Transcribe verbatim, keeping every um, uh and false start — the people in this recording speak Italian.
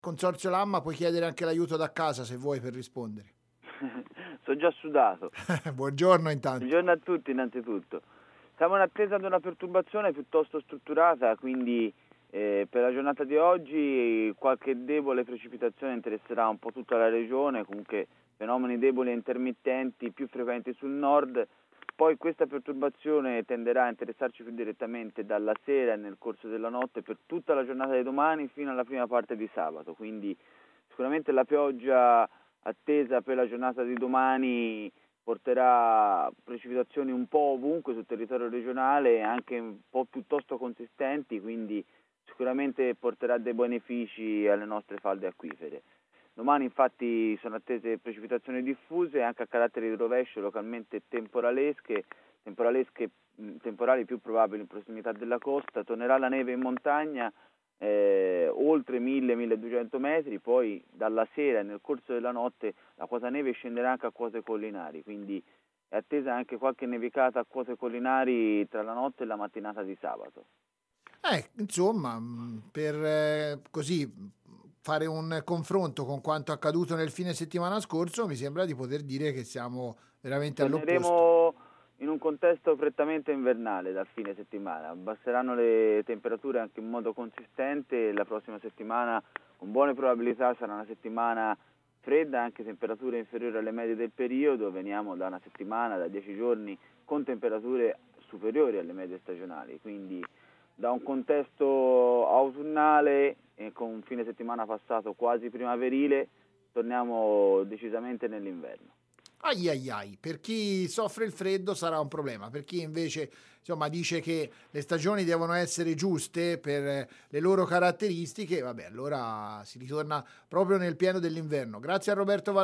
Consorzio Lamma, puoi chiedere anche l'aiuto da casa se vuoi per rispondere. Sono già sudato. Buongiorno intanto. Buongiorno a tutti innanzitutto. Siamo in attesa di una perturbazione piuttosto strutturata, quindi eh, per la giornata di oggi qualche debole precipitazione interesserà un po' tutta la regione, comunque fenomeni deboli e intermittenti più frequenti sul nord. Poi questa perturbazione tenderà a interessarci più direttamente dalla sera e nel corso della notte per tutta la giornata di domani fino alla prima parte di sabato, quindi sicuramente la pioggia attesa per la giornata di domani porterà precipitazioni un po' ovunque sul territorio regionale, anche un po' piuttosto consistenti, quindi sicuramente porterà dei benefici alle nostre falde acquifere. Domani infatti sono attese precipitazioni diffuse anche a carattere di rovescio, localmente temporalesche, temporalesche temporali più probabili in prossimità della costa. Tornerà la neve in montagna eh, oltre mille milleduecento metri, poi dalla sera e nel corso della notte la quota neve scenderà anche a quote collinari, quindi è attesa anche qualche nevicata a quote collinari tra la notte e la mattinata di sabato. Eh, insomma, per eh, così fare un confronto con quanto accaduto nel fine settimana scorso, mi sembra di poter dire che siamo veramente Torneremo all'opposto. in un contesto prettamente invernale dal fine settimana, abbasseranno le temperature anche in modo consistente e la prossima settimana con buone probabilità sarà una settimana fredda, anche temperature inferiori alle medie del periodo. Veniamo da una settimana, da dieci giorni, con temperature superiori alle medie stagionali, quindi da un contesto autunnale e con un fine settimana passato quasi primaverile torniamo decisamente nell'inverno. Ai ai ai, per chi soffre il freddo sarà un problema, per chi invece insomma dice che le stagioni devono essere giuste per le loro caratteristiche, vabbè, allora si ritorna proprio nel pieno dell'inverno. Grazie a Roberto Val-